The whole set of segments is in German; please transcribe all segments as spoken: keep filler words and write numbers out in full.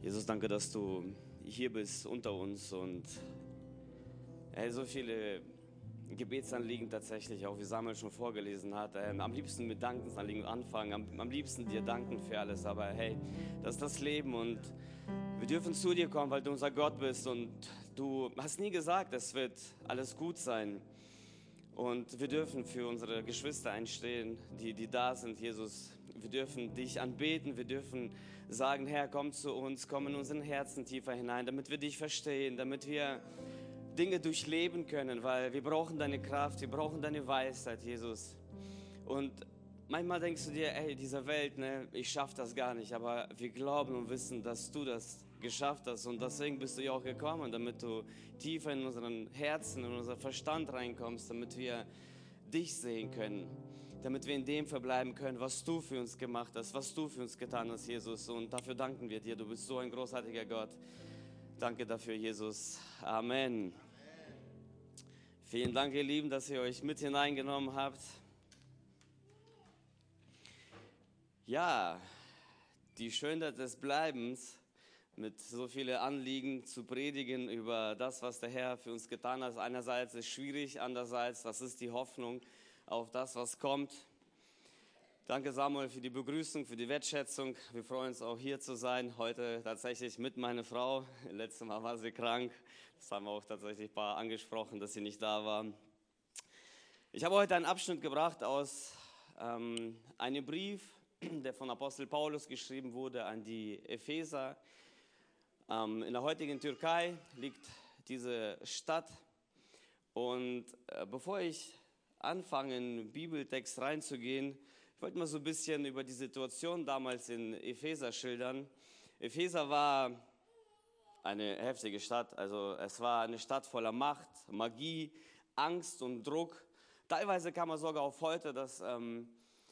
Jesus, danke, dass du hier bist unter uns und hey, so viele Gebetsanliegen tatsächlich, auch wie Samuel schon vorgelesen hat. Ähm, am liebsten mit Dankensanliegen anfangen, am, am liebsten dir danken für alles, aber hey, das ist das Leben und wir dürfen zu dir kommen, weil du unser Gott bist und du hast nie gesagt, es wird alles gut sein. Und wir dürfen für unsere Geschwister einstehen, die, die da sind, Jesus. Wir dürfen dich anbeten, wir dürfen sagen, Herr, komm zu uns, komm in unseren Herzen tiefer hinein, damit wir dich verstehen, damit wir Dinge durchleben können, weil wir brauchen deine Kraft, wir brauchen deine Weisheit, Jesus. Und manchmal denkst du dir, ey, dieser Welt, ne, ich schaffe das gar nicht, aber wir glauben und wissen, dass du das geschafft hast und deswegen bist du ja auch gekommen, damit du tiefer in unseren Herzen, in unser Verstand reinkommst, damit wir dich sehen können, damit wir in dem verbleiben können, was du für uns gemacht hast, was du für uns getan hast, Jesus. Und dafür danken wir dir, du bist so ein großartiger Gott. Danke dafür, Jesus. Amen. Vielen Dank, ihr Lieben, dass ihr euch mit hineingenommen habt. Ja, die Schönheit des Bleibens, mit so vielen Anliegen zu predigen über das, was der Herr für uns getan hat. Einerseits ist es schwierig, andererseits, das ist die Hoffnung auf das, was kommt. Danke Samuel für die Begrüßung, für die Wertschätzung. Wir freuen uns auch hier zu sein, heute tatsächlich mit meiner Frau. Letztes Mal war sie krank, das haben wir auch tatsächlich ein paar angesprochen, dass sie nicht da war. Ich habe heute einen Abschnitt gebracht aus ähm, einem Brief, der von Apostel Paulus geschrieben wurde an die Epheser. Ähm, in der heutigen Türkei liegt diese Stadt. Und äh, bevor ich anfange, in den Bibeltext reinzugehen, ich wollte mal so ein bisschen über die Situation damals in Epheser schildern. Epheser war eine heftige Stadt, also es war eine Stadt voller Macht, Magie, Angst und Druck. Teilweise kann man sogar auf heute das ähm,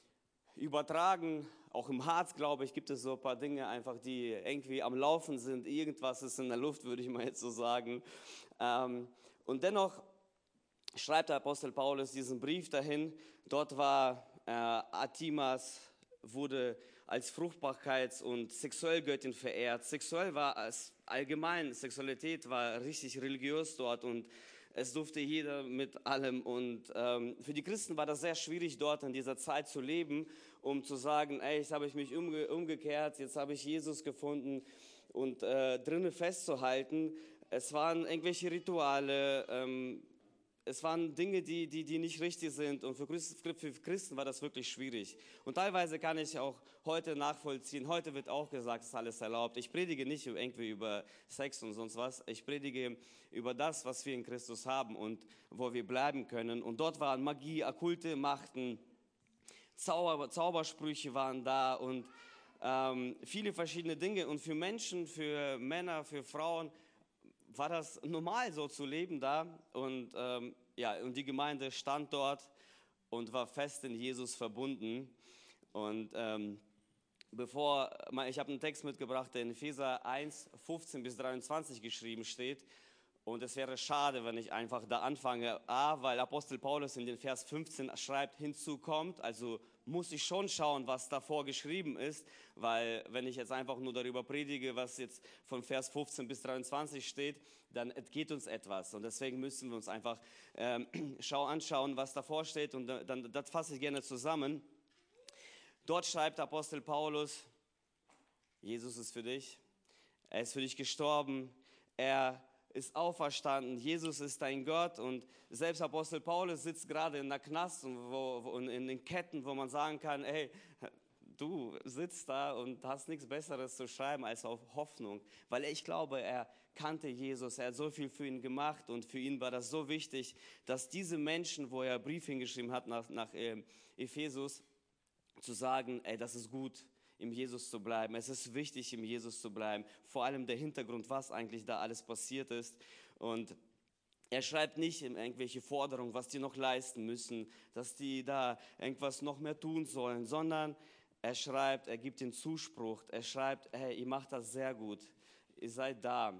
übertragen. Auch im Harz, glaube ich, gibt es so ein paar Dinge einfach, die irgendwie am Laufen sind. Irgendwas ist in der Luft, würde ich mal jetzt so sagen. Ähm, und dennoch schreibt der Apostel Paulus diesen Brief dahin. Dort war äh, Artemis, wurde als Fruchtbarkeits- und Sexuellgöttin verehrt. Sexuell war es allgemein, Sexualität war richtig religiös dort und es durfte jeder mit allem. Und ähm, für die Christen war das sehr schwierig, dort in dieser Zeit zu leben, um zu sagen, ey, jetzt habe ich mich umge umgekehrt, jetzt habe ich Jesus gefunden und äh, drinnen festzuhalten. Es waren irgendwelche Rituale, ähm, es waren Dinge, die, die, die nicht richtig sind und für Christen, für Christen war das wirklich schwierig. Und teilweise kann ich auch heute nachvollziehen, heute wird auch gesagt, es ist alles erlaubt. Ich predige nicht irgendwie über Sex und sonst was, ich predige über das, was wir in Christus haben und wo wir bleiben können. Und dort waren Magie, okkulte Machten, Zauber, Zaubersprüche waren da und ähm, viele verschiedene Dinge. Und für Menschen, für Männer, für Frauen war das normal, so zu leben da. Und, ähm, ja, und die Gemeinde stand dort und war fest in Jesus verbunden. Und ähm, bevor, ich habe einen Text mitgebracht, der in Epheser eins, fünfzehn bis dreiundzwanzig geschrieben steht. Und es wäre schade, wenn ich einfach da anfange. A, weil Apostel Paulus in den Vers fünfzehn schreibt, hinzu kommt, also muss ich schon schauen, was davor geschrieben ist, weil wenn ich jetzt einfach nur darüber predige, was jetzt von Vers fünfzehn bis dreiundzwanzig steht, dann entgeht uns etwas. Und deswegen müssen wir uns einfach ähm, schau anschauen, was davor steht und dann, das fasse ich gerne zusammen. Dort schreibt Apostel Paulus, Jesus ist für dich, er ist für dich gestorben, er ist auferstanden, Jesus ist dein Gott und selbst Apostel Paulus sitzt gerade in der Knast und, wo, wo, in den Ketten, wo man sagen kann, hey, du sitzt da und hast nichts Besseres zu schreiben als auf Hoffnung, weil ich glaube, er kannte Jesus, er hat so viel für ihn gemacht und für ihn war das so wichtig, dass diese Menschen, wo er einen Brief hingeschrieben hat nach, nach äh, Ephesus, zu sagen, ey, das ist gut, im Jesus zu bleiben. Es ist wichtig, im Jesus zu bleiben. Vor allem der Hintergrund, was eigentlich da alles passiert ist. Und er schreibt nicht in irgendwelche Forderungen, was die noch leisten müssen, dass die da irgendwas noch mehr tun sollen, sondern er schreibt, er gibt den Zuspruch, er schreibt, hey, ihr macht das sehr gut, ihr seid da.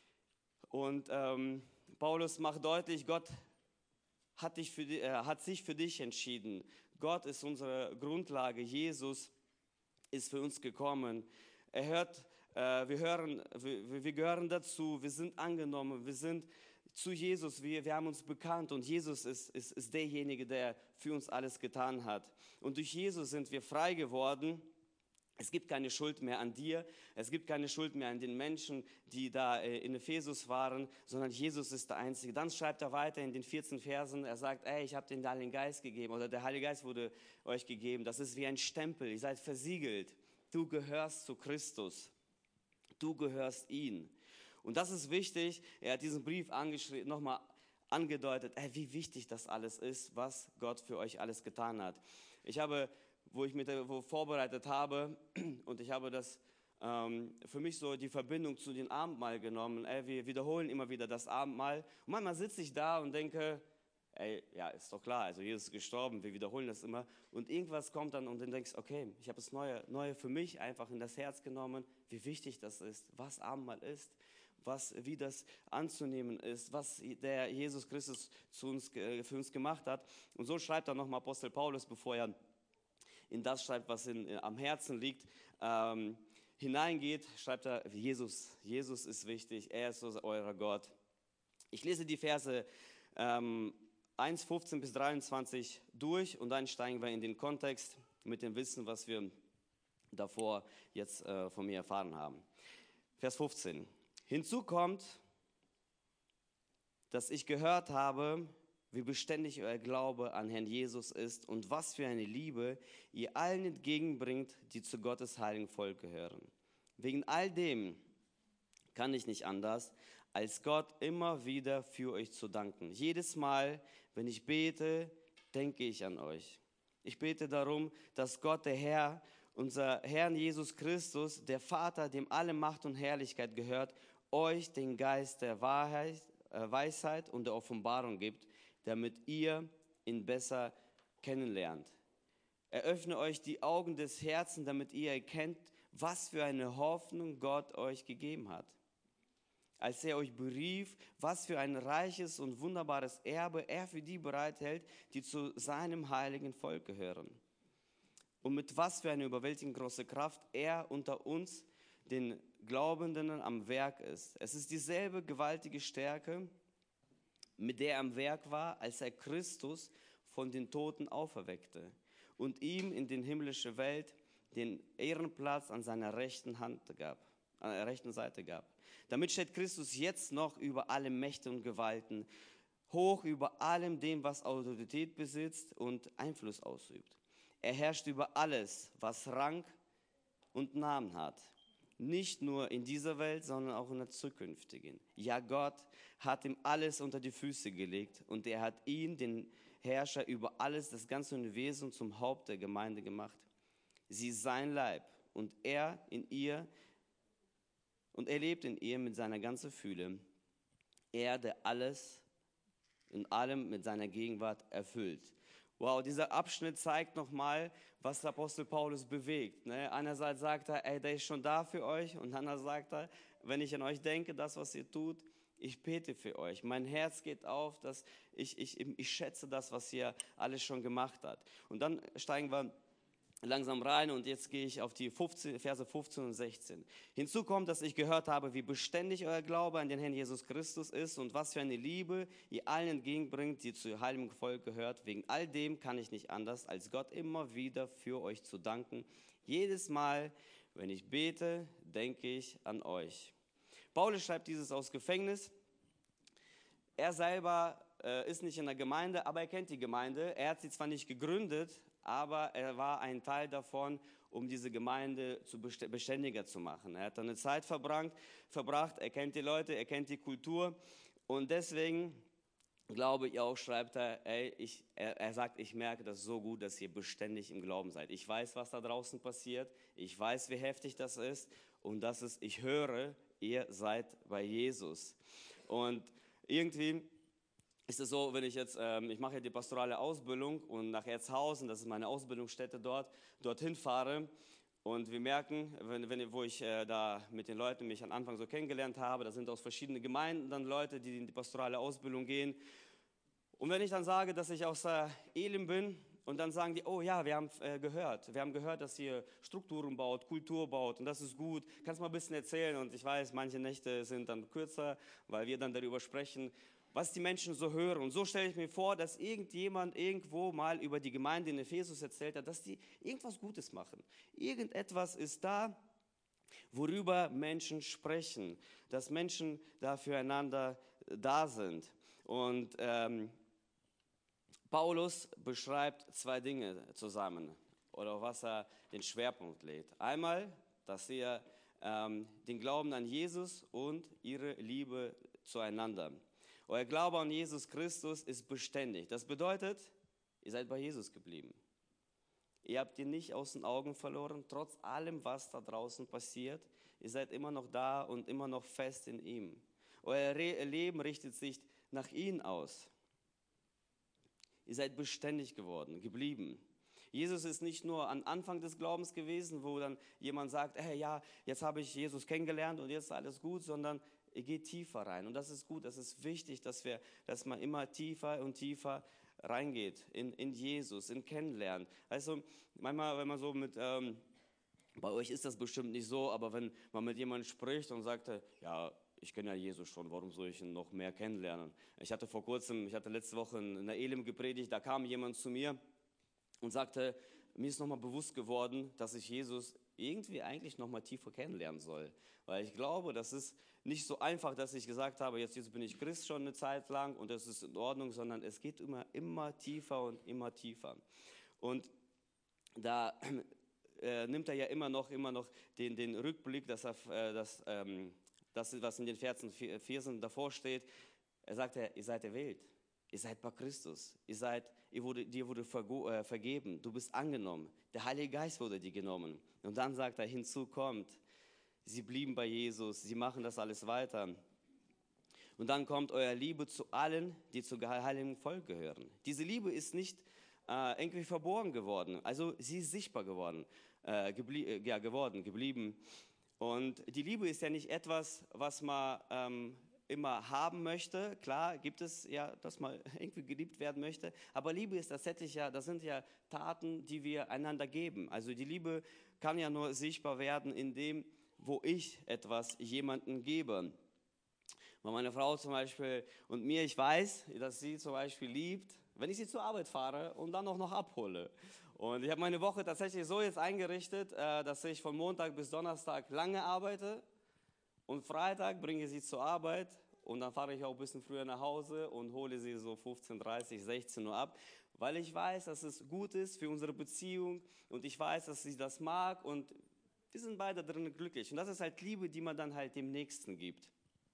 Und ähm, Paulus macht deutlich, Gott hat, dich für die, äh, hat sich für dich entschieden. Gott ist unsere Grundlage, Jesus ist für uns gekommen. Er hört äh, wir, hören, wir, wir gehören dazu, wir sind angenommen, wir sind zu Jesus, wir, wir haben uns bekannt und Jesus ist, ist, ist derjenige, der für uns alles getan hat. Und durch Jesus sind wir frei geworden. Es gibt keine Schuld mehr an dir, es gibt keine Schuld mehr an den Menschen, die da in Ephesus waren, sondern Jesus ist der Einzige. Dann schreibt er weiter in den vierzehn Versen, er sagt, ey, ich habe den Heiligen Geist gegeben oder der Heilige Geist wurde euch gegeben. Das ist wie ein Stempel, ihr seid versiegelt. Du gehörst zu Christus, du gehörst ihm. Und das ist wichtig, er hat diesen Brief angeschrieben, nochmal angedeutet, ey, wie wichtig das alles ist, was Gott für euch alles getan hat. Ich habe... wo ich mich wo vorbereitet habe und ich habe das ähm, für mich so die Verbindung zu dem Abendmahl genommen. Ey, wir wiederholen immer wieder das Abendmahl und manchmal sitze ich da und denke, ey, ja, ist doch klar, also Jesus ist gestorben, wir wiederholen das immer und irgendwas kommt dann und dann denkst, okay, ich habe das Neue, Neue für mich einfach in das Herz genommen, wie wichtig das ist, was Abendmahl ist, was, wie das anzunehmen ist, was der Jesus Christus zu uns, für uns gemacht hat. Und so schreibt dann nochmal Apostel Paulus, bevor er in das schreibt, was in, am Herzen liegt, ähm, hineingeht, schreibt er, Jesus, Jesus ist wichtig, er ist euer Gott. Ich lese die Verse ähm, eins, fünfzehn bis dreiundzwanzig durch und dann steigen wir in den Kontext mit dem Wissen, was wir davor jetzt äh, von mir erfahren haben. Vers fünfzehn. Hinzu kommt, dass ich gehört habe, wie beständig euer Glaube an Herrn Jesus ist und was für eine Liebe ihr allen entgegenbringt, die zu Gottes heiligen Volk gehören. Wegen all dem kann ich nicht anders, als Gott immer wieder für euch zu danken. Jedes Mal, wenn ich bete, denke ich an euch. Ich bete darum, dass Gott, der Herr, unser Herrn Jesus Christus, der Vater, dem alle Macht und Herrlichkeit gehört, euch den Geist der Wahrheit, äh, Weisheit und der Offenbarung gibt, damit ihr ihn besser kennenlernt. Eröffne euch die Augen des Herzens, damit ihr erkennt, was für eine Hoffnung Gott euch gegeben hat. Als er euch berief, was für ein reiches und wunderbares Erbe er für die bereithält, die zu seinem heiligen Volk gehören. Und mit was für eine überwältigend große Kraft er unter uns, den Glaubenden, am Werk ist. Es ist dieselbe gewaltige Stärke, mit der er am Werk war, als er Christus von den Toten auferweckte und ihm in die himmlische Welt den Ehrenplatz an seiner rechten Hand gab, an der rechten Seite gab. Damit steht Christus jetzt noch über alle Mächte und Gewalten, hoch über allem dem, was Autorität besitzt und Einfluss ausübt. Er herrscht über alles, was Rang und Namen hat. Nicht nur in dieser Welt, sondern auch in der zukünftigen. Ja, Gott hat ihm alles unter die Füße gelegt und er hat ihn, den Herrscher über alles, das ganze Universum, zum Haupt der Gemeinde gemacht. Sie ist sein Leib und er in ihr und er lebt in ihr mit seiner ganzen Fülle. Er, der alles in allem mit seiner Gegenwart erfüllt. Wow, dieser Abschnitt zeigt nochmal, was der Apostel Paulus bewegt. Ne? Einerseits sagt er, ey, der ist schon da für euch. Und andererseits sagt er, wenn ich an euch denke, das, was ihr tut, ich bete für euch. Mein Herz geht auf, dass ich, ich, ich schätze das, was ihr alles schon gemacht habt. Und dann steigen wir langsam rein und jetzt gehe ich auf die fünfzehn, Verse fünfzehn und sechzehn. Hinzu kommt, dass ich gehört habe, wie beständig euer Glaube an den Herrn Jesus Christus ist und was für eine Liebe ihr allen entgegenbringt, die zu heiligem Volk gehört. Wegen all dem kann ich nicht anders, als Gott immer wieder für euch zu danken. Jedes Mal, wenn ich bete, denke ich an euch. Paulus schreibt dieses aus Gefängnis. Er selber äh, ist nicht in der Gemeinde, aber er kennt die Gemeinde. Er hat sie zwar nicht gegründet, aber er war ein Teil davon, um diese Gemeinde zu beständiger zu machen. Er hat dann eine Zeit verbracht, verbracht, er kennt die Leute, er kennt die Kultur und deswegen glaube ich auch, schreibt er, ey, ich, er, er sagt, ich merke das so gut, dass ihr beständig im Glauben seid. Ich weiß, was da draußen passiert, ich weiß, wie heftig das ist und das ist, ich höre, ihr seid bei Jesus. Und irgendwie ist es so, wenn ich jetzt, ähm, ich mache ja die pastorale Ausbildung und nach Erzhausen, das ist meine Ausbildungsstätte dort, dorthin fahre und wir merken, wenn, wenn, wo ich äh, da mit den Leuten mich am Anfang so kennengelernt habe, da sind aus verschiedenen Gemeinden dann Leute, die in die pastorale Ausbildung gehen und wenn ich dann sage, dass ich aus äh, Elim bin Und dann sagen die, oh ja, wir haben äh, gehört, wir haben gehört, dass ihr Strukturen baut, Kultur baut und das ist gut. Kannst du mal ein bisschen erzählen? Und ich weiß, manche Nächte sind dann kürzer, weil wir dann darüber sprechen, was die Menschen so hören. Und so stelle ich mir vor, dass irgendjemand irgendwo mal über die Gemeinde in Ephesus erzählt hat, dass die irgendwas Gutes machen. Irgendetwas ist da, worüber Menschen sprechen, dass Menschen da füreinander da sind. Und ähm, Paulus beschreibt zwei Dinge zusammen, oder auf was er den Schwerpunkt legt. Einmal, dass er ähm, den Glauben an Jesus und ihre Liebe zueinander. Euer Glaube an Jesus Christus ist beständig. Das bedeutet, ihr seid bei Jesus geblieben. Ihr habt ihn nicht aus den Augen verloren, trotz allem, was da draußen passiert. Ihr seid immer noch da und immer noch fest in ihm. Euer Re- Leben richtet sich nach ihm aus. Ihr seid beständig geworden, geblieben. Jesus ist nicht nur am Anfang des Glaubens gewesen, wo dann jemand sagt, hey, ja, jetzt habe ich Jesus kennengelernt und jetzt ist alles gut, sondern ihr geht tiefer rein. Und das ist gut, das ist wichtig, dass, wir, dass man immer tiefer und tiefer reingeht in, in Jesus, in Kennenlernen. Also manchmal, wenn man so mit, ähm, bei euch ist das bestimmt nicht so, aber wenn man mit jemandem spricht und sagt, ja, ich kenne ja Jesus schon, warum soll ich ihn noch mehr kennenlernen? Ich hatte vor kurzem, ich hatte letzte Woche in der Elim gepredigt, da kam jemand zu mir und sagte, mir ist nochmal bewusst geworden, dass ich Jesus irgendwie eigentlich nochmal tiefer kennenlernen soll. Weil ich glaube, das ist nicht so einfach, dass ich gesagt habe, jetzt, jetzt bin ich Christ schon eine Zeit lang und das ist in Ordnung, sondern es geht immer, immer tiefer und immer tiefer. Und da äh, nimmt er ja immer noch, immer noch den, den Rückblick, dass er, äh, dass, ähm, das, was in den Versen Versen davor steht. Er sagt, ja, ihr seid erwählt, ihr seid bei Christus, ihr seid, ihr wurde, dir wurde vergo, äh, vergeben, du bist angenommen, der Heilige Geist wurde dir genommen. Und dann sagt er, hinzu kommt, sie blieben bei Jesus, sie machen das alles weiter. Und dann kommt euer Liebe zu allen, die zum heiligen Volk gehören. Diese Liebe ist nicht äh, irgendwie verborgen geworden, also sie ist sichtbar geworden, äh, geblie äh, ja, geworden, geblieben. Und die Liebe ist ja nicht etwas, was man ähm, immer haben möchte. Klar gibt es ja, dass man irgendwie geliebt werden möchte. Aber Liebe ist tatsächlich ja, das sind ja Taten, die wir einander geben. Also die Liebe kann ja nur sichtbar werden in dem, wo ich etwas jemandem gebe. Bei meiner Frau zum Beispiel und mir, ich weiß, dass sie zum Beispiel liebt, wenn ich sie zur Arbeit fahre und dann auch noch abhole. Und ich habe meine Woche tatsächlich so jetzt eingerichtet, dass ich von Montag bis Donnerstag lange arbeite und Freitag bringe ich sie zur Arbeit und dann fahre ich auch ein bisschen früher nach Hause und hole sie so fünfzehn, dreißig, sechzehn Uhr ab, weil ich weiß, dass es gut ist für unsere Beziehung und ich weiß, dass sie das mag und wir sind beide drin glücklich. Und das ist halt Liebe, die man dann halt dem Nächsten gibt.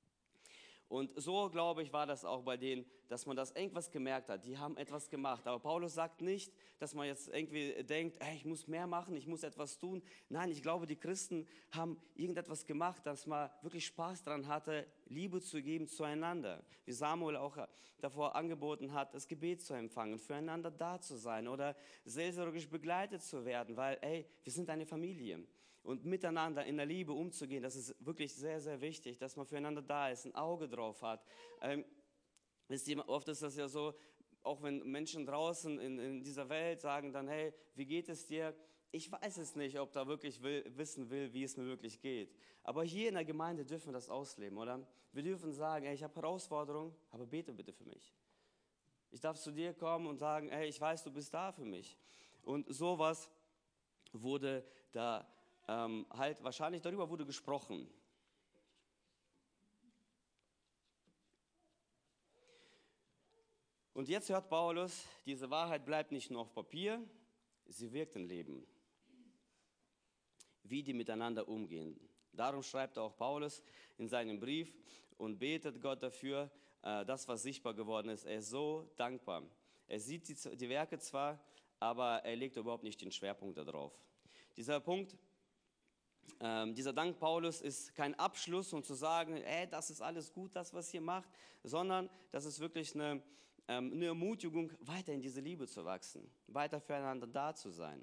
Und so, glaube ich, war das auch bei denen, dass man das irgendwas gemerkt hat. Die haben etwas gemacht. Aber Paulus sagt nicht, dass man jetzt irgendwie denkt, hey, ich muss mehr machen, ich muss etwas tun. Nein, ich glaube, die Christen haben irgendetwas gemacht, dass man wirklich Spaß daran hatte, Liebe zu geben zueinander. Wie Samuel auch davor angeboten hat, das Gebet zu empfangen, füreinander da zu sein oder seelsorgisch begleitet zu werden, weil, ey, wir sind eine Familie. Und miteinander in der Liebe umzugehen, das ist wirklich sehr, sehr wichtig, dass man füreinander da ist, ein Auge drauf hat. Ähm, wisst ihr, oft ist das ja so, auch wenn Menschen draußen in, in dieser Welt sagen dann, hey, wie geht es dir? Ich weiß es nicht, ob da wirklich will, wissen will, wie es mir wirklich geht. Aber hier in der Gemeinde dürfen wir das ausleben, oder? Wir dürfen sagen, hey, ich habe Herausforderungen, aber bete bitte für mich. Ich darf zu dir kommen und sagen, hey, ich weiß, du bist da für mich. Und sowas wurde da Ähm, halt wahrscheinlich darüber wurde gesprochen. Und jetzt hört Paulus, diese Wahrheit bleibt nicht nur auf Papier, sie wirkt im Leben. Wie die miteinander umgehen. Darum schreibt auch Paulus in seinem Brief und betet Gott dafür, äh, das, was sichtbar geworden ist. Er ist so dankbar. Er sieht die, die Werke zwar, aber er legt überhaupt nicht den Schwerpunkt darauf. Dieser Punkt, Ähm, dieser Dank Paulus ist kein Abschluss, um zu sagen, ey, das ist alles gut, das, was ihr macht, sondern das ist wirklich eine, ähm, eine Ermutigung, weiter in diese Liebe zu wachsen, weiter füreinander da zu sein.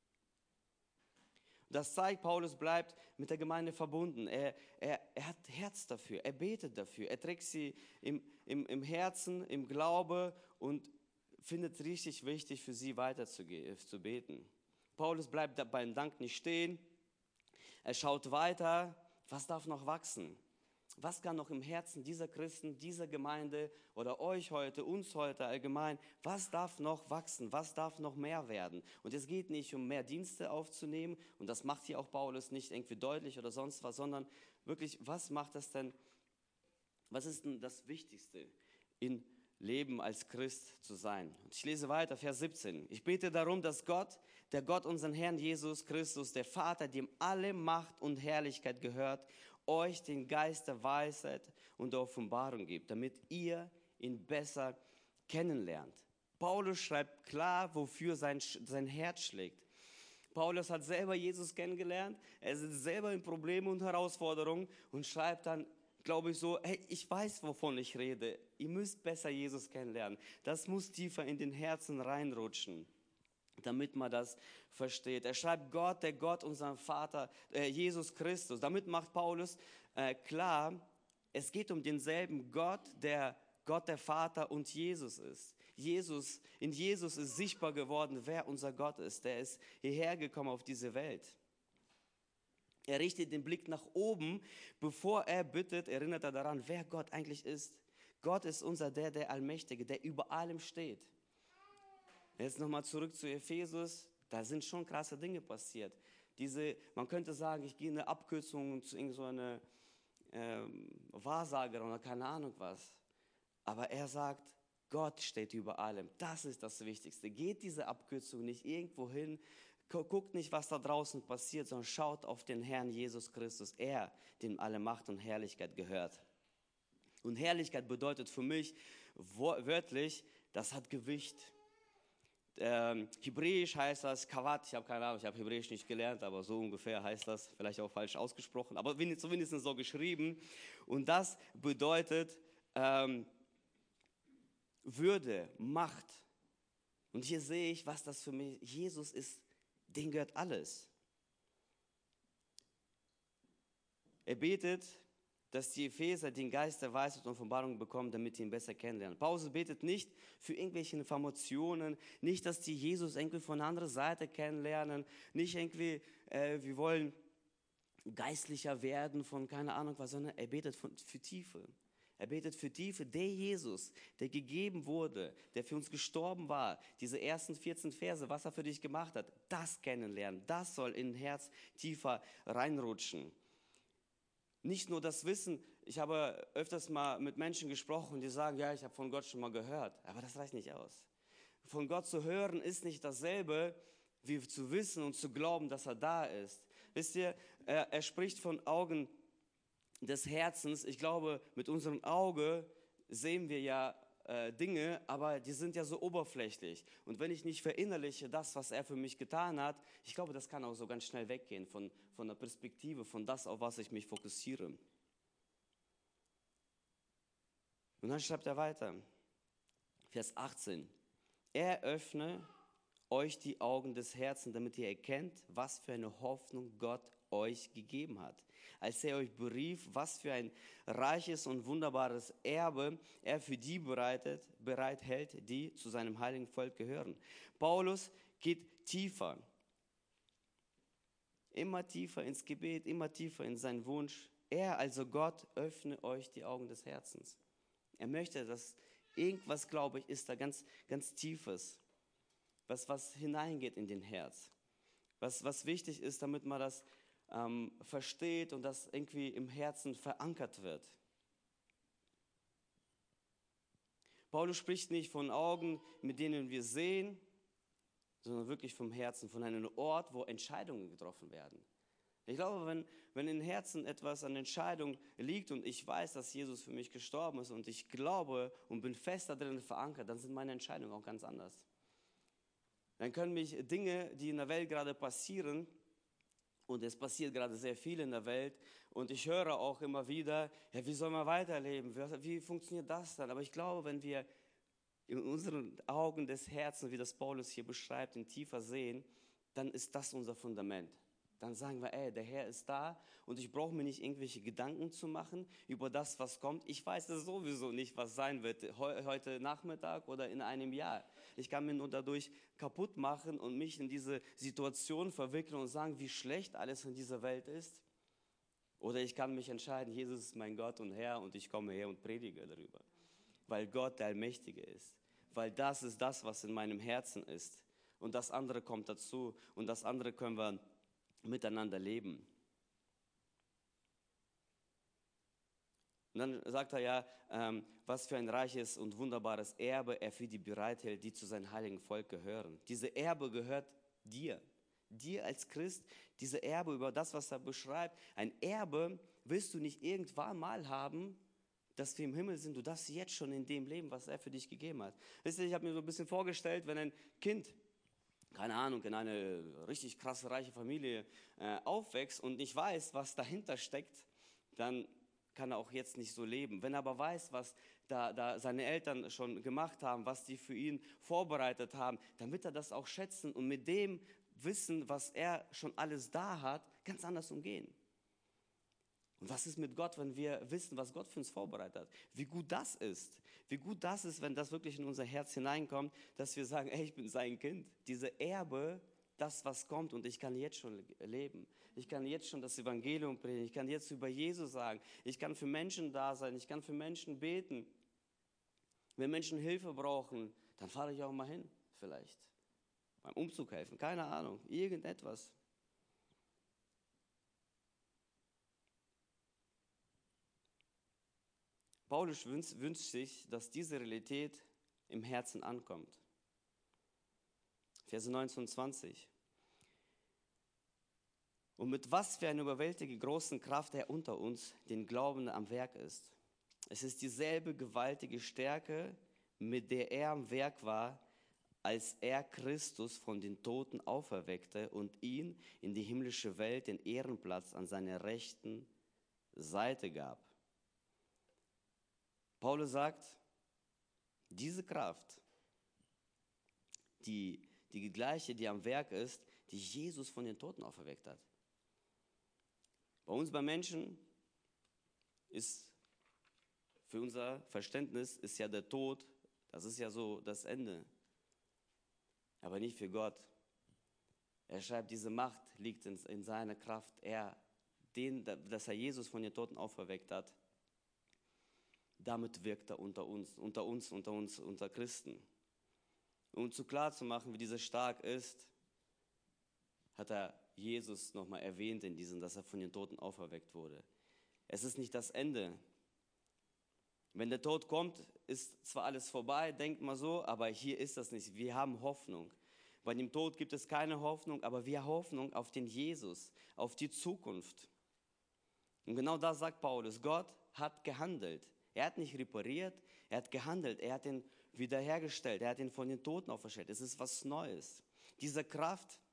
Das zeigt, Paulus bleibt mit der Gemeinde verbunden. Er, er, er hat Herz dafür, er betet dafür, er trägt sie im, im, im Herzen, im Glaube und findet es richtig wichtig, für sie weiter zu, zu beten. Paulus bleibt beim Dank nicht stehen. Er schaut weiter, was darf noch wachsen? Was kann noch im Herzen dieser Christen, dieser Gemeinde oder euch heute, uns heute allgemein, was darf noch wachsen? Was darf noch mehr werden? Und es geht nicht um mehr Dienste aufzunehmen, und das macht hier auch Paulus nicht irgendwie deutlich oder sonst was, sondern wirklich, was macht das denn, was ist denn das Wichtigste in Leben als Christ zu sein? Und ich lese weiter, Vers siebzehn. Ich bete darum, dass Gott, der Gott unseren Herrn Jesus Christus, der Vater, dem alle Macht und Herrlichkeit gehört, euch den Geist der Weisheit und der Offenbarung gibt, damit ihr ihn besser kennenlernt. Paulus schreibt klar, wofür sein, sein Herz schlägt. Paulus hat selber Jesus kennengelernt, er ist selber in Problemen und Herausforderungen und schreibt dann, glaube ich, so, hey, ich weiß, wovon ich rede. Ihr müsst besser Jesus kennenlernen. Das muss tiefer in den Herzen reinrutschen, damit man das versteht. Er schreibt Gott, der Gott, unser Vater, äh, Jesus Christus. Damit macht Paulus äh, klar, es geht um denselben Gott, der Gott, der Vater und Jesus ist. Jesus, in Jesus ist sichtbar geworden, wer unser Gott ist. Der ist hierher gekommen auf diese Welt. Er richtet den Blick nach oben, bevor er bittet, erinnert er daran, wer Gott eigentlich ist. Gott ist unser der, der Allmächtige, der über allem steht. Jetzt nochmal zurück zu Ephesus, da sind schon krasse Dinge passiert. Diese, man könnte sagen, ich gehe in eine Abkürzung zu irgendeiner so ähm, Wahrsagerin oder keine Ahnung was. Aber er sagt, Gott steht über allem. Das ist das Wichtigste. Geht diese Abkürzung nicht irgendwo hin, guckt nicht, was da draußen passiert, sondern schaut auf den Herrn Jesus Christus. Er, dem alle Macht und Herrlichkeit gehört. Und Herrlichkeit bedeutet für mich wörtlich, das hat Gewicht. Ähm, Hebräisch heißt das Kavat, ich habe keine Ahnung, ich habe Hebräisch nicht gelernt, aber so ungefähr heißt das, vielleicht auch falsch ausgesprochen, aber zumindest so geschrieben. Und das bedeutet ähm, Würde, Macht. Und hier sehe ich, was das für mich, Jesus ist, dem gehört alles. Er betet, dass die Epheser den Geist der Weisheit und Offenbarung bekommen, damit sie ihn besser kennenlernen. Paulus betet nicht für irgendwelche Informationen, nicht, dass die Jesus irgendwie von einer anderen Seite kennenlernen, nicht irgendwie, äh, wir wollen geistlicher werden von keine Ahnung was, sondern er betet für, für Tiefe. Er betet für Tiefe, der Jesus, der gegeben wurde, der für uns gestorben war, diese ersten vierzehn Verse, was er für dich gemacht hat, das kennenlernen, das soll in Herz tiefer reinrutschen. Nicht nur das Wissen, ich habe öfters mal mit Menschen gesprochen, die sagen, ja, ich habe von Gott schon mal gehört, aber das reicht nicht aus. Von Gott zu hören ist nicht dasselbe, wie zu wissen und zu glauben, dass er da ist. Wisst ihr, er, er spricht von Augen des Herzens. Ich glaube, mit unserem Auge sehen wir ja äh, Dinge, aber die sind ja so oberflächlich. Und wenn ich nicht verinnerliche das, was er für mich getan hat, ich glaube, das kann auch so ganz schnell weggehen von, von der Perspektive, von das, auf was ich mich fokussiere. Und dann schreibt er weiter, Vers achtzehn. Er öffne euch die Augen des Herzens, damit ihr erkennt, was für eine Hoffnung Gott euch gegeben hat. Als er euch berief, was für ein reiches und wunderbares Erbe er für die bereitet, bereithält, die zu seinem heiligen Volk gehören. Paulus geht tiefer, immer tiefer ins Gebet, immer tiefer in seinen Wunsch. Er, also Gott, öffne euch die Augen des Herzens. Er möchte, dass irgendwas, glaube ich, ist da ganz, ganz Tiefes, was, was hineingeht in den Herz, was, was wichtig ist, damit man das ähm, versteht und das irgendwie im Herzen verankert wird. Paulus spricht nicht von Augen, mit denen wir sehen, sondern wirklich vom Herzen, von einem Ort, wo Entscheidungen getroffen werden. Ich glaube, wenn, wenn im Herzen etwas an Entscheidung liegt und ich weiß, dass Jesus für mich gestorben ist und ich glaube und bin fest darin verankert, dann sind meine Entscheidungen auch ganz anders. Dann können mich Dinge, die in der Welt gerade passieren, und es passiert gerade sehr viel in der Welt, und ich höre auch immer wieder, ja, wie soll man weiterleben, wie, wie funktioniert das dann? Aber ich glaube, wenn wir in unseren Augen des Herzens, wie das Paulus hier beschreibt, in tiefer sehen, dann ist das unser Fundament. dann sagen wir, ey, der Herr ist da und ich brauche mir nicht irgendwelche Gedanken zu machen über das, was kommt. Ich weiß es sowieso nicht, was sein wird, heu- heute Nachmittag oder in einem Jahr. Ich kann mir nur dadurch kaputt machen und mich in diese Situation verwickeln und sagen, wie schlecht alles in dieser Welt ist. Oder ich kann mich entscheiden, Jesus ist mein Gott und Herr und ich komme her und predige darüber. Weil Gott der Allmächtige ist. Weil das ist das, was in meinem Herzen ist. Und das andere kommt dazu und das andere können wir miteinander leben. Und dann sagt er ja, ähm, was für ein reiches und wunderbares Erbe er für die bereithält, die zu seinem heiligen Volk gehören. Diese Erbe gehört dir. Dir als Christ, diese Erbe über das, was er beschreibt. Ein Erbe willst du nicht irgendwann mal haben, dass wir im Himmel sind. Du darfst jetzt schon in dem leben, was er für dich gegeben hat. Wisst ihr, ich habe mir so ein bisschen vorgestellt, wenn ein Kind, keine Ahnung, in eine richtig krasse, reiche Familie äh, aufwächst und nicht weiß, was dahinter steckt, dann kann er auch jetzt nicht so leben. Wenn er aber weiß, was da, da seine Eltern schon gemacht haben, was die für ihn vorbereitet haben, dann wird er das auch schätzen und mit dem Wissen, was er schon alles da hat, ganz anders umgehen. Und was ist mit Gott, wenn wir wissen, was Gott für uns vorbereitet hat? Wie gut das ist. Wie gut das ist, wenn das wirklich in unser Herz hineinkommt, dass wir sagen, ey, ich bin sein Kind. Diese Erbe, das, was kommt und ich kann jetzt schon leben. Ich kann jetzt schon das Evangelium predigen. Ich kann jetzt über Jesus sagen. Ich kann für Menschen da sein. Ich kann für Menschen beten. Wenn Menschen Hilfe brauchen, dann fahre ich auch mal hin, vielleicht. Beim Umzug helfen, keine Ahnung, irgendetwas. Paulus wünscht, wünscht sich, dass diese Realität im Herzen ankommt. Verse neunzehn und zwanzig. Und mit was für einer überwältigenden großen Kraft er unter uns, den Glaubenden, am Werk ist. Es ist dieselbe gewaltige Stärke, mit der er am Werk war, als er Christus von den Toten auferweckte und ihn in die himmlische Welt den Ehrenplatz an seiner rechten Seite gab. Paulus sagt, diese Kraft, die, die gleiche, die am Werk ist, die Jesus von den Toten auferweckt hat. Bei uns, bei Menschen, ist für unser Verständnis ist ja der Tod, das ist ja so das Ende. Aber nicht für Gott. Er schreibt, diese Macht liegt in, in seiner Kraft. Er, den, dass er Jesus von den Toten auferweckt hat, damit wirkt er unter uns, unter uns, unter uns, unter Christen. Um zu klar zu machen, wie dieser stark ist, hat er Jesus nochmal erwähnt in diesem, dass er von den Toten auferweckt wurde. Es ist nicht das Ende. Wenn der Tod kommt, ist zwar alles vorbei, denkt mal so, aber hier ist das nicht. Wir haben Hoffnung. Bei dem Tod gibt es keine Hoffnung, aber wir haben Hoffnung auf den Jesus, auf die Zukunft. Und genau das sagt Paulus. Gott hat gehandelt. Er hat nicht repariert, er hat gehandelt. Er hat ihn wiederhergestellt. Er hat ihn von den Toten auferstellt. Es ist was Neues. Diese Kraft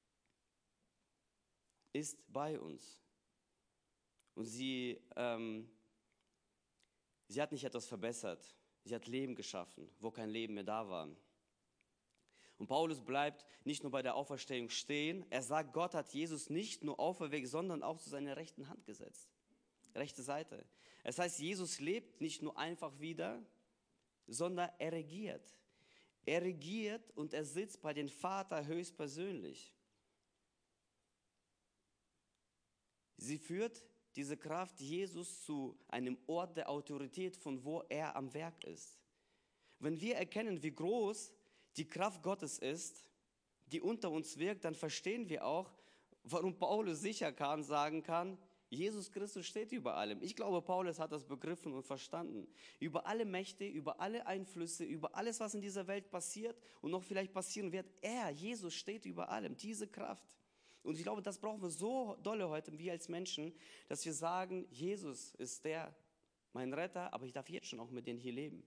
ist bei uns. Und sie... Ähm, Sie hat nicht etwas verbessert, sie hat Leben geschaffen, wo kein Leben mehr da war. Und Paulus bleibt nicht nur bei der Auferstehung stehen, er sagt, Gott hat Jesus nicht nur auferweckt, sondern auch zu seiner rechten Hand gesetzt. Rechte Seite. Das heißt, Jesus lebt nicht nur einfach wieder, sondern er regiert. Er regiert und er sitzt bei dem Vater höchstpersönlich. Sie führt diese Kraft Jesus zu einem Ort der Autorität, von wo er am Werk ist. Wenn wir erkennen, wie groß die Kraft Gottes ist, die unter uns wirkt, dann verstehen wir auch, warum Paulus sicher kann, sagen kann, Jesus Christus steht über allem. Ich glaube, Paulus hat das begriffen und verstanden. Über alle Mächte, über alle Einflüsse, über alles, was in dieser Welt passiert und noch vielleicht passieren wird, er, Jesus, steht über allem, diese Kraft. Und ich glaube, das brauchen wir so dolle heute, wir als Menschen, dass wir sagen, Jesus ist der, mein Retter, aber ich darf jetzt schon auch mit denen hier leben.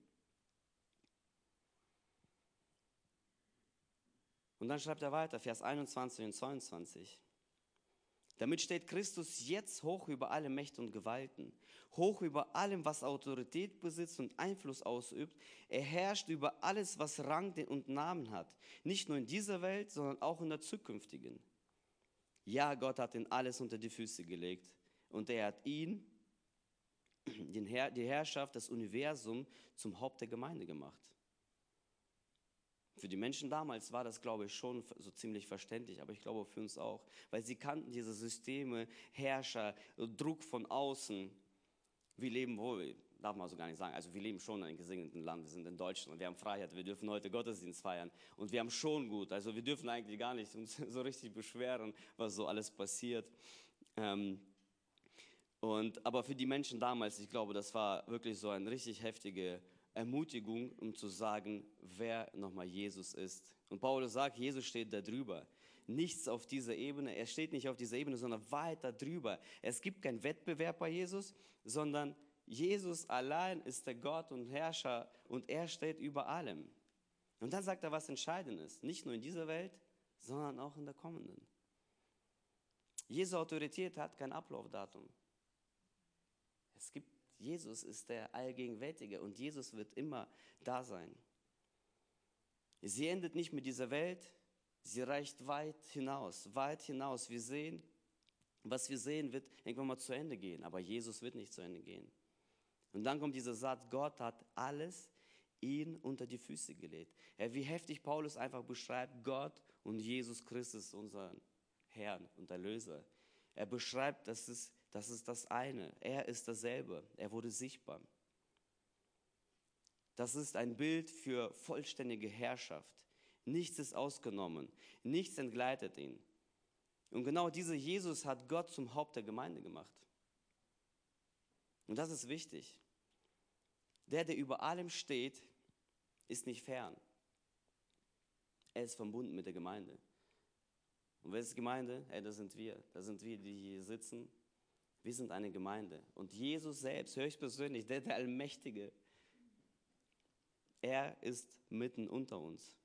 Und dann schreibt er weiter, Vers einundzwanzig und zweiundzwanzig. Damit steht Christus jetzt hoch über alle Mächte und Gewalten, hoch über allem, was Autorität besitzt und Einfluss ausübt. Er herrscht über alles, was Rang und Namen hat, nicht nur in dieser Welt, sondern auch in der zukünftigen. Ja, Gott hat ihn alles unter die Füße gelegt und er hat ihn, den Herr, die Herrschaft des Universums, zum Haupt der Gemeinde gemacht. Für die Menschen damals war das, glaube ich, schon so ziemlich verständlich, aber ich glaube für uns auch, weil sie kannten diese Systeme, Herrscher, Druck von außen. Wir leben wohl, darf man so gar nicht sagen, also wir leben schon in einem gesegneten Land, wir sind in Deutschland, wir haben Freiheit, wir dürfen heute Gottesdienst feiern und wir haben schon gut, also wir dürfen eigentlich gar nicht uns so richtig beschweren, was so alles passiert. Ähm, und, aber für die Menschen damals, ich glaube, das war wirklich so eine richtig heftige Ermutigung, um zu sagen, wer nochmal Jesus ist. Und Paulus sagt, Jesus steht da drüber. Nichts auf dieser Ebene, er steht nicht auf dieser Ebene, sondern weiter drüber. Es gibt keinen Wettbewerb bei Jesus, sondern Jesus allein ist der Gott und Herrscher und er steht über allem. Und dann sagt er was Entscheidendes, nicht nur in dieser Welt, sondern auch in der kommenden. Jesu Autorität hat kein Ablaufdatum. Es gibt, Jesus ist der Allgegenwärtige und Jesus wird immer da sein. Sie endet nicht mit dieser Welt, sie reicht weit hinaus, weit hinaus. Wir sehen, was wir sehen, wird irgendwann mal zu Ende gehen, aber Jesus wird nicht zu Ende gehen. Und dann kommt dieser Satz, Gott hat alles ihn unter die Füße gelegt. Ja, wie heftig Paulus einfach beschreibt, Gott und Jesus Christus, unseren Herrn und Erlöser. Er beschreibt, das ist, das ist das eine. Er ist dasselbe. Er wurde sichtbar. Das ist ein Bild für vollständige Herrschaft. Nichts ist ausgenommen. Nichts entgleitet ihn. Und genau dieser Jesus hat Gott zum Haupt der Gemeinde gemacht. Und das ist wichtig. Der, der über allem steht, ist nicht fern. Er ist verbunden mit der Gemeinde. Und wer ist Gemeinde? Hey, das sind wir. Das sind wir, die hier sitzen. Wir sind eine Gemeinde. Und Jesus selbst, höchstpersönlich, der, der Allmächtige, er ist mitten unter uns.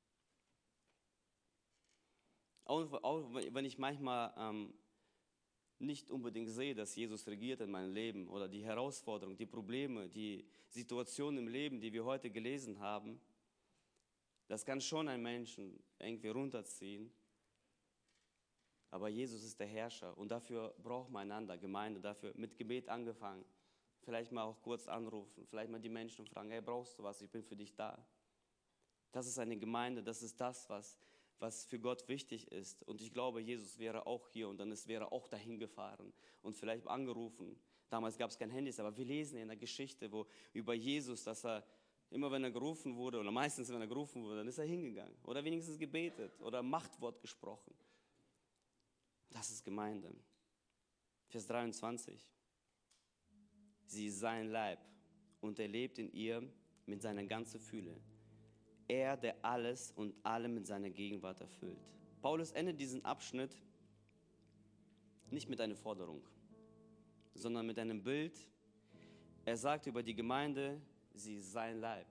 Auch, auch wenn ich manchmal ähm, nicht unbedingt sehe, dass Jesus regiert in meinem Leben oder die Herausforderungen, die Probleme, die Situationen im Leben, die wir heute gelesen haben, das kann schon einen Menschen irgendwie runterziehen. Aber Jesus ist der Herrscher und dafür braucht man einander, Gemeinde, dafür mit Gebet angefangen. Vielleicht mal auch kurz anrufen, vielleicht mal die Menschen fragen, hey, brauchst du was, ich bin für dich da. Das ist eine Gemeinde, das ist das, was, was für Gott wichtig ist. Und ich glaube, Jesus wäre auch hier und dann ist, wäre auch dahin gefahren und vielleicht angerufen. Damals gab es kein Handys, aber wir lesen in der Geschichte wo, über Jesus, dass er immer, wenn er gerufen wurde, oder meistens, wenn er gerufen wurde, dann ist er hingegangen oder wenigstens gebetet oder Machtwort gesprochen. Das ist Gemeinde. Vers dreiundzwanzig. Sie ist sein Leib und er lebt in ihr mit seiner ganzen Fülle. Er, der alles und alle mit seiner Gegenwart erfüllt. Paulus endet diesen Abschnitt nicht mit einer Forderung, sondern mit einem Bild. Er sagt über die Gemeinde, sie ist sein Leib.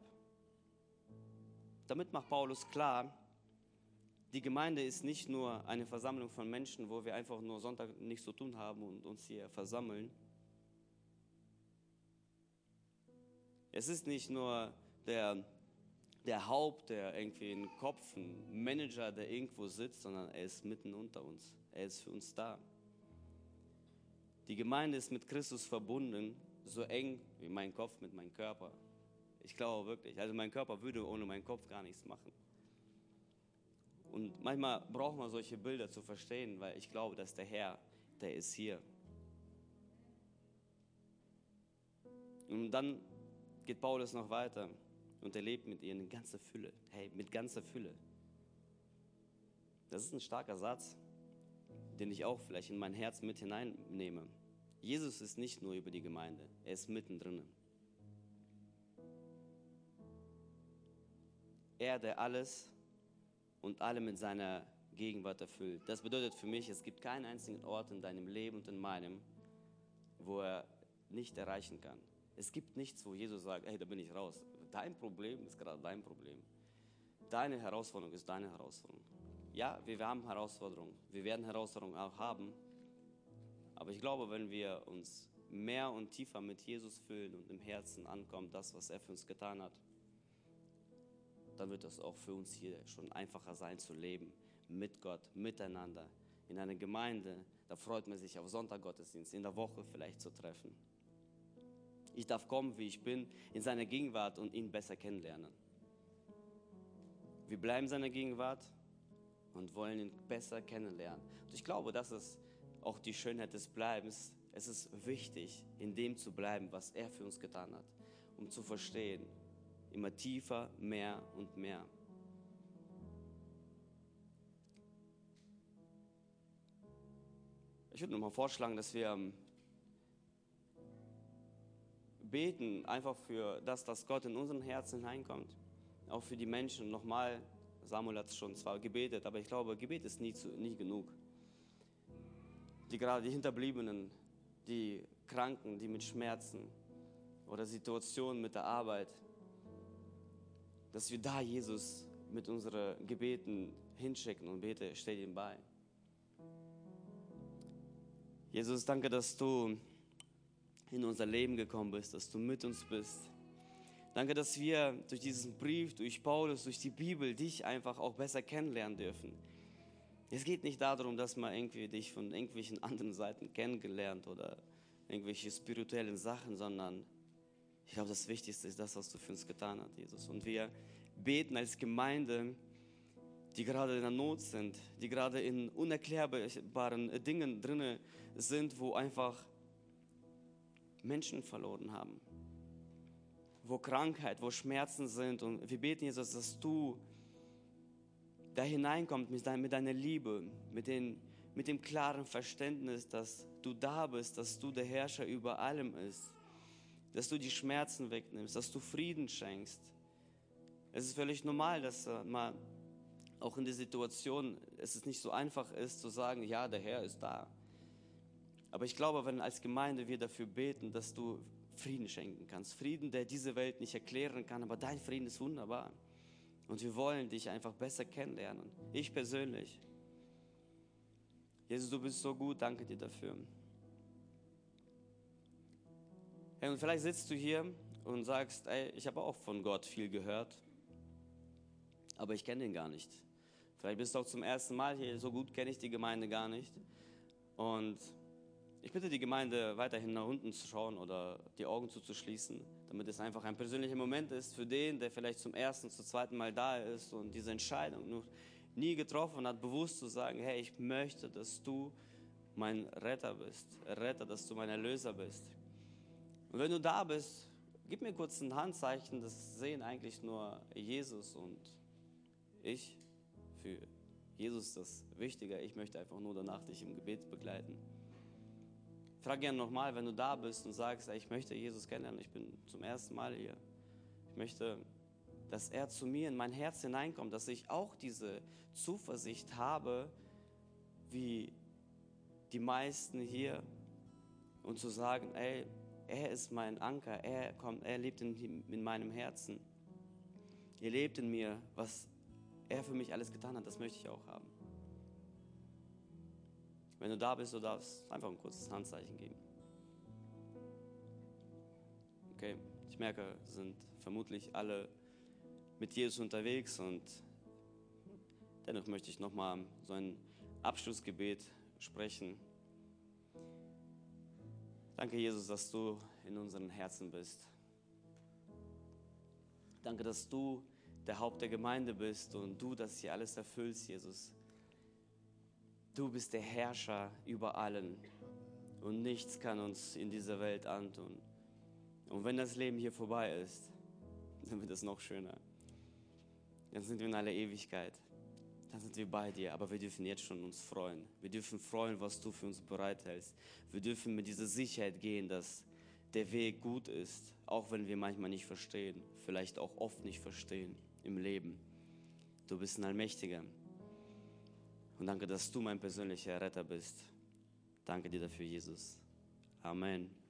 Damit macht Paulus klar, die Gemeinde ist nicht nur eine Versammlung von Menschen, wo wir einfach nur Sonntag nichts zu tun haben und uns hier versammeln. Es ist nicht nur der, der Haupt, der irgendwie ein Kopf, ein Manager, der irgendwo sitzt, sondern er ist mitten unter uns. Er ist für uns da. Die Gemeinde ist mit Christus verbunden, so eng wie mein Kopf mit meinem Körper. Ich glaube wirklich, also mein Körper würde ohne meinen Kopf gar nichts machen. Und manchmal braucht man solche Bilder zu verstehen, weil ich glaube, dass der Herr, der ist hier. Und dann geht Paulus noch weiter und er lebt mit ihr in ganzer Fülle. Hey, mit ganzer Fülle. Das ist ein starker Satz, den ich auch vielleicht in mein Herz mit hineinnehme. Jesus ist nicht nur über die Gemeinde, er ist mittendrin. Er, der alles und alle mit seiner Gegenwart erfüllt. Das bedeutet für mich, es gibt keinen einzigen Ort in deinem Leben und in meinem, wo er nicht erreichen kann. Es gibt nichts, wo Jesus sagt, hey, da bin ich raus. Dein Problem ist gerade dein Problem. Deine Herausforderung ist deine Herausforderung. Ja, wir haben Herausforderungen. Wir werden Herausforderungen auch haben. Aber ich glaube, wenn wir uns mehr und tiefer mit Jesus füllen und im Herzen ankommt, das, was er für uns getan hat, dann wird es auch für uns hier schon einfacher sein zu leben. Mit Gott, miteinander, in einer Gemeinde, da freut man sich auf Sonntaggottesdienst, in der Woche vielleicht zu treffen. Ich darf kommen, wie ich bin, in seiner Gegenwart und ihn besser kennenlernen. Wir bleiben in seiner Gegenwart und wollen ihn besser kennenlernen. Und ich glaube, das ist auch die Schönheit des Bleibens. Es ist wichtig, in dem zu bleiben, was er für uns getan hat, um zu verstehen, immer tiefer, mehr und mehr. Ich würde nochmal vorschlagen, dass wir beten, einfach für das, dass Gott in unseren Herzen hineinkommt. Auch für die Menschen. Nochmal, Samuel hat es schon zwar gebetet, aber ich glaube, Gebet ist nie, zu, nie genug. Die gerade die Hinterbliebenen, die Kranken, die mit Schmerzen oder Situationen mit der Arbeit, dass wir da Jesus mit unseren Gebeten hinschicken und bete, stell ihm bei. Jesus, danke, dass du in unser Leben gekommen bist, dass du mit uns bist. Danke, dass wir durch diesen Brief, durch Paulus, durch die Bibel dich einfach auch besser kennenlernen dürfen. Es geht nicht darum, dass man irgendwie dich von irgendwelchen anderen Seiten kennengelernt oder irgendwelche spirituellen Sachen, sondern ich glaube, das Wichtigste ist das, was du für uns getan hast, Jesus. Und wir beten als Gemeinde, die gerade in der Not sind, die gerade in unerklärbaren Dingen drin sind, wo einfach Menschen verloren haben, wo Krankheit, wo Schmerzen sind. Und wir beten, Jesus, dass du da hineinkommst mit, dein, mit deiner Liebe, mit, den, mit dem klaren Verständnis, dass du da bist, dass du der Herrscher über allem bist, dass du die Schmerzen wegnimmst, dass du Frieden schenkst. Es ist völlig normal, dass äh, man auch in der Situation, es ist nicht so einfach ist, zu sagen, ja, der Herr ist da. Aber ich glaube, wenn als Gemeinde wir dafür beten, dass du Frieden schenken kannst. Frieden, der diese Welt nicht erklären kann, aber dein Frieden ist wunderbar. Und wir wollen dich einfach besser kennenlernen. Ich persönlich. Jesus, du bist so gut, danke dir dafür. Hey, und vielleicht sitzt du hier und sagst, ey, ich habe auch von Gott viel gehört, aber ich kenne ihn gar nicht. Vielleicht bist du auch zum ersten Mal hier, so gut kenne ich die Gemeinde gar nicht. Und ich bitte die Gemeinde weiterhin nach unten zu schauen oder die Augen zuzuschließen, damit es einfach ein persönlicher Moment ist für den, der vielleicht zum ersten, zum zweiten Mal da ist und diese Entscheidung noch nie getroffen hat, bewusst zu sagen, hey, ich möchte, dass du mein Retter bist, Retter, dass du mein Erlöser bist. Und wenn du da bist, gib mir kurz ein Handzeichen, das sehen eigentlich nur Jesus und ich. Für Jesus ist das wichtiger, ich möchte einfach nur danach dich im Gebet begleiten. Frag gerne nochmal, wenn du da bist und sagst, ey, ich möchte Jesus kennenlernen, ich bin zum ersten Mal hier. Ich möchte, dass er zu mir in mein Herz hineinkommt, dass ich auch diese Zuversicht habe, wie die meisten hier. Und zu sagen, ey, er ist mein Anker, er kommt, er lebt in, in meinem Herzen. Er lebt in mir, was er für mich alles getan hat, das möchte ich auch haben. Wenn du da bist, du darfst einfach ein kurzes Handzeichen geben. Okay, ich merke, sind vermutlich alle mit Jesus unterwegs und dennoch möchte ich nochmal so ein Abschlussgebet sprechen. Danke, Jesus, dass du in unseren Herzen bist. Danke, dass du der Haupt der Gemeinde bist und du das hier alles erfüllst, Jesus. Du bist der Herrscher über allen und nichts kann uns in dieser Welt antun. Und wenn das Leben hier vorbei ist, dann wird es noch schöner. Dann sind wir in aller Ewigkeit. Dann sind wir bei dir, aber wir dürfen jetzt schon uns freuen. Wir dürfen freuen, was du für uns bereithältst. Wir dürfen mit dieser Sicherheit gehen, dass der Weg gut ist, auch wenn wir manchmal nicht verstehen, vielleicht auch oft nicht verstehen im Leben. Du bist ein Allmächtiger. Und danke, dass du mein persönlicher Retter bist. Danke dir dafür, Jesus. Amen.